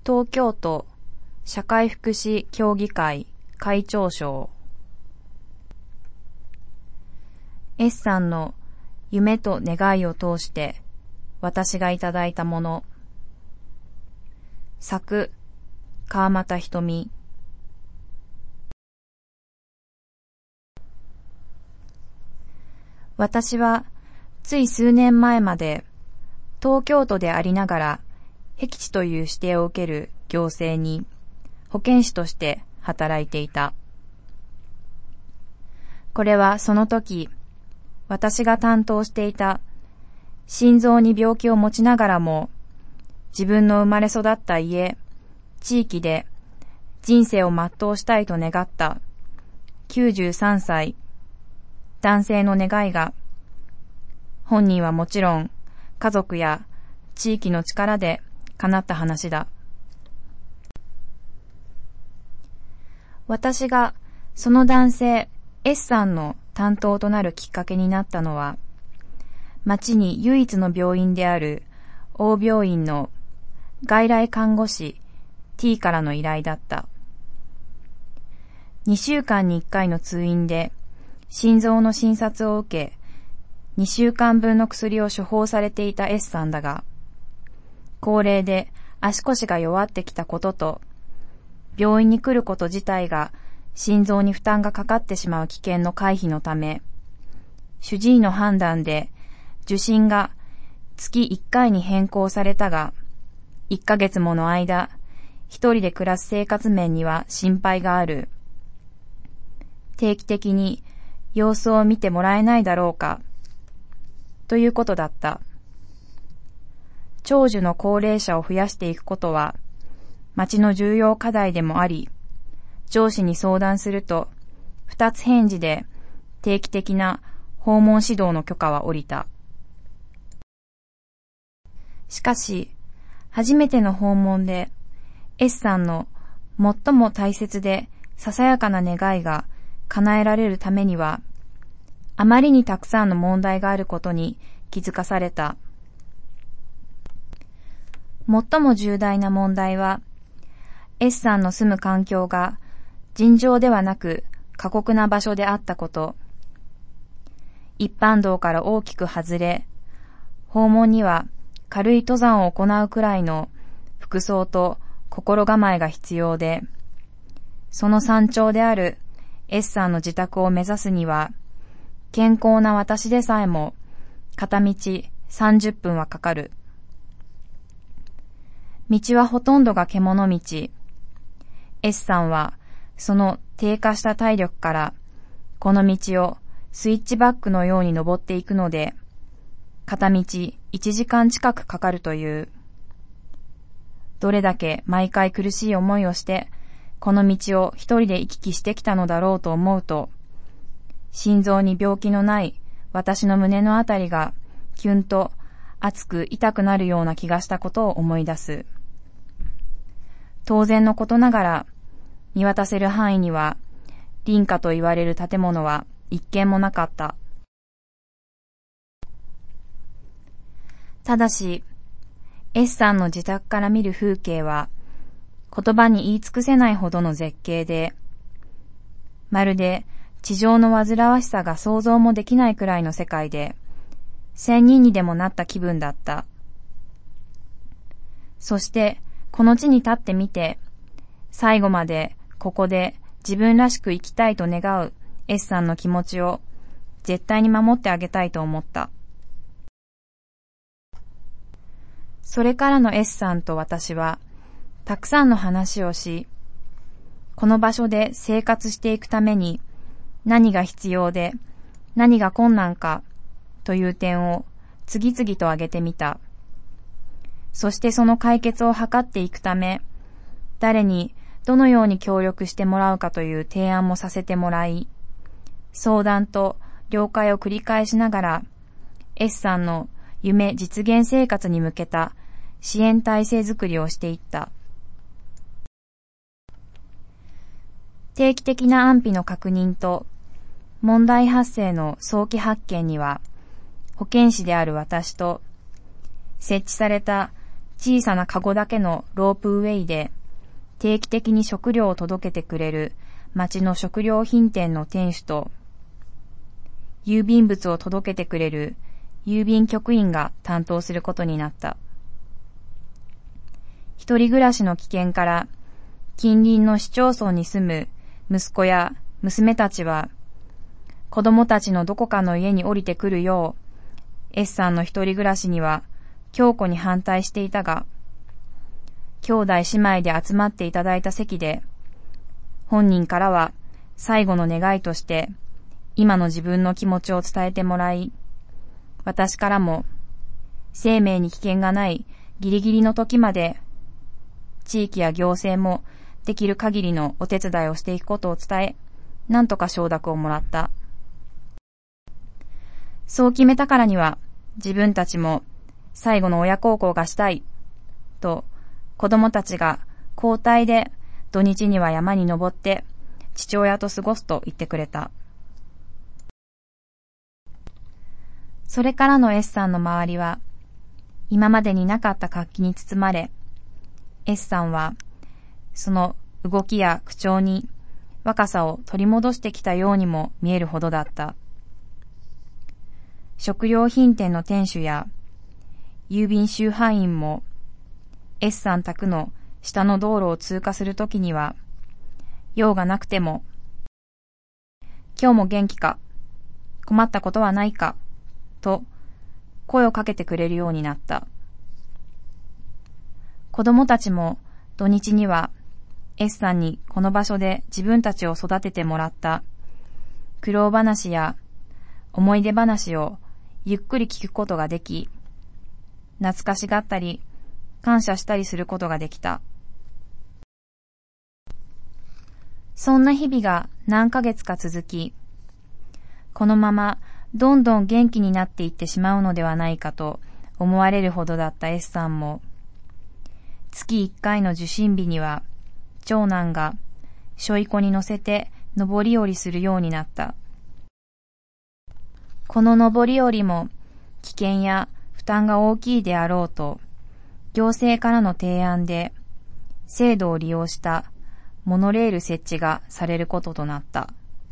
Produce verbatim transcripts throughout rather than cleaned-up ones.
東京都社会福祉協議会会長賞。 S さんの夢と願いを通して私がいただいたもの。作、川又ひとみ。私はつい数年前まで東京都でありながら僻地という指定を受ける行政に保健師として働いていた。これはその時、私が担当していた心臓に病気を持ちながらも自分の生まれ育った家、地域で人生を全うしたいと願ったきゅうじゅうさんさい男性の願いが、本人はもちろん家族や地域の力で叶った話だ。私がその男性 S さんの担当となるきっかけになったのは、町に唯一の病院である大病院の外来看護師 T からの依頼だった。にしゅうかんにいっかいの通院で心臓の診察を受け、にしゅうかんぶんの薬を処方されていた S さんだが、高齢で足腰が弱ってきたことと、病院に来ること自体が心臓に負担がかかってしまう危険の回避のため、主治医の判断で受診が月いっかいに変更されたが、いっかげつもの間、一人で暮らす生活面には心配がある。定期的に様子を見てもらえないだろうか、ということだった。長寿の高齢者を増やしていくことは、町の重要課題でもあり、上司に相談すると、二つ返事で定期的な訪問指導の許可は下りた。しかし、初めての訪問で、S さんの最も大切でささやかな願いが叶えられるためには、あまりにたくさんの問題があることに気づかされた。最も重大な問題は、S さんの住む環境が尋常ではなく過酷な場所であったこと。一般道から大きく外れ、訪問には軽い登山を行うくらいの服装と心構えが必要で、その山頂である S さんの自宅を目指すには、健康な私でさえも片道さんじゅっぷんはかかる。道はほとんどが獣道。S さんはその低下した体力からこの道をスイッチバックのように登っていくので、片道いちじかん近くかかるという。どれだけ毎回苦しい思いをしてこの道を一人で行き来してきたのだろうと思うと、心臓に病気のない私の胸のあたりがキュンと熱く痛くなるような気がしたことを思い出す。当然のことながら、見渡せる範囲には林家と言われる建物は一軒もなかった。ただし、S さんの自宅から見る風景は言葉に言い尽くせないほどの絶景で、まるで地上の煩わしさが想像もできないくらいの世界で、仙人にでもなった気分だった。そしてこの地に立ってみて、最後までここで自分らしく生きたいと願う S さんの気持ちを絶対に守ってあげたいと思った。それからの S さんと私はたくさんの話をし、この場所で生活していくために何が必要で何が困難かという点を次々と挙げてみた。そしてその解決を図っていくため、誰にどのように協力してもらうかという提案もさせてもらい、相談と了解を繰り返しながら、S さんの夢実現生活に向けた支援体制づくりをしていった。定期的な安否の確認と問題発生の早期発見には、保健師である私と設置された小さなカゴだけのロープウェイで定期的に食料を届けてくれる町の食料品店の店主と、郵便物を届けてくれる郵便局員が担当することになった。一人暮らしの危険から近隣の市町村に住む息子や娘たちは、子供たちのどこかの家に降りてくるよう、S さんの一人暮らしには強固に反対していたが、兄弟姉妹で集まっていただいた席で、本人からは最後の願いとして今の自分の気持ちを伝えてもらい、私からも生命に危険がないギリギリの時まで地域や行政もできる限りのお手伝いをしていくことを伝え、なんとか承諾をもらった。そう決めたからには自分たちも最後の親孝行がしたいと、子供たちが交代で土日には山に登って父親と過ごすと言ってくれた。それからの S さんの周りは今までになかった活気に包まれ、S さんはその動きや口調に若さを取り戻してきたようにも見えるほどだった。食料品店の店主や郵便集配員も S さん宅の下の道路を通過するときには、用がなくても、今日も元気か、困ったことはないか、と声をかけてくれるようになった。子供たちも土日には S さんにこの場所で自分たちを育ててもらった苦労話や思い出話をゆっくり聞くことができ、懐かしがったり感謝したりすることができた。そんな日々が何ヶ月か続き、このままどんどん元気になっていってしまうのではないかと思われるほどだった S さんも、月いっかいの受診日には長男がしょいこに乗せて上り下りするようになった。この上り下りも危険や負担が大きいであろうと、行政からの提案で制度を利用したモノレール設置がされることとなった。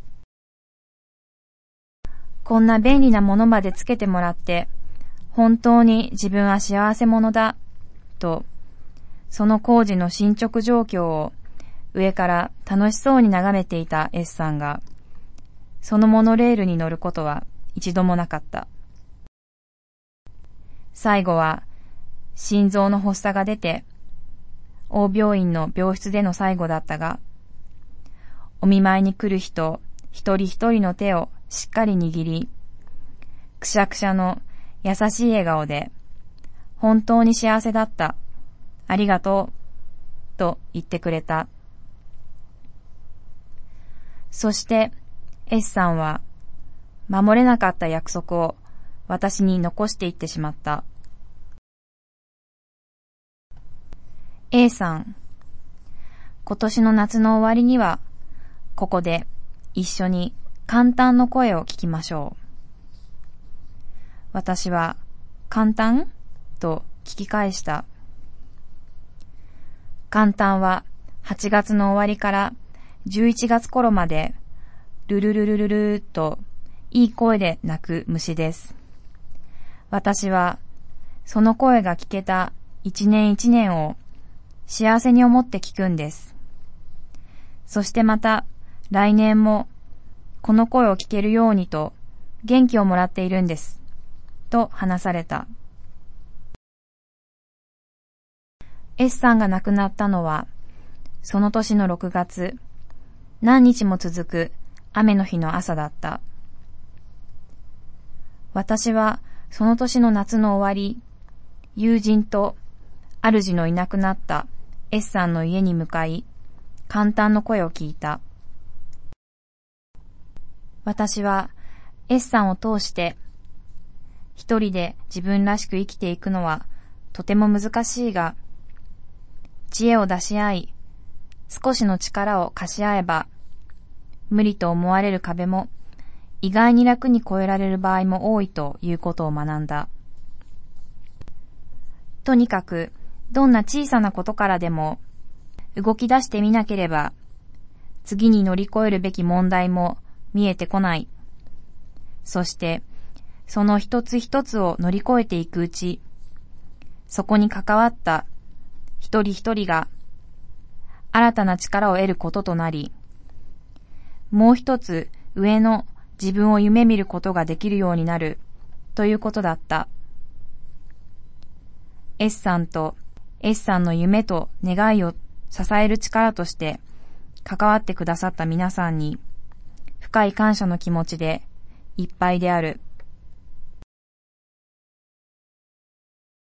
こんな便利なものまでつけてもらって本当に自分は幸せ者だと、その工事の進捗状況を上から楽しそうに眺めていた S さんが、そのモノレールに乗ることは一度もなかった。最後は心臓の発作が出て、大病院の病室での最後だったが、お見舞いに来る人一人一人の手をしっかり握り、くしゃくしゃの優しい笑顔で、本当に幸せだった、ありがとう、と言ってくれた。そして S さんは守れなかった約束を私に残していってしまった。A さん、今年の夏の終わりにはここで一緒に簡単の声を聞きましょう。私は簡単と聞き返した。簡単ははちがつの終わりからじゅういちがつ頃までルルルルルルーといい声で鳴く虫です。私はその声が聞けた一年一年を幸せに思って聞くんです。そしてまた来年もこの声を聞けるようにと元気をもらっているんです。と話された。S さんが亡くなったのはその年のろくがつ、何日も続く雨の日の朝だった。私はその年の夏の終わり、友人と主のいなくなった S さんの家に向かい、簡単の声を聞いた。私は S さんを通して一人で自分らしく生きていくのはとても難しいが、知恵を出し合い、少しの力を貸し合えば、無理と思われる壁も意外に楽に越えられる場合も多いということを学んだ。とにかくどんな小さなことからでも動き出してみなければ、次に乗り越えるべき問題も見えてこない。そして、その一つ一つを乗り越えていくうち、そこに関わった一人一人が新たな力を得ることとなり、もう一つ上の自分を夢見ることができるようになるということだった。S さんと S さんの夢と願いを支える力として関わってくださった皆さんに深い感謝の気持ちでいっぱいである。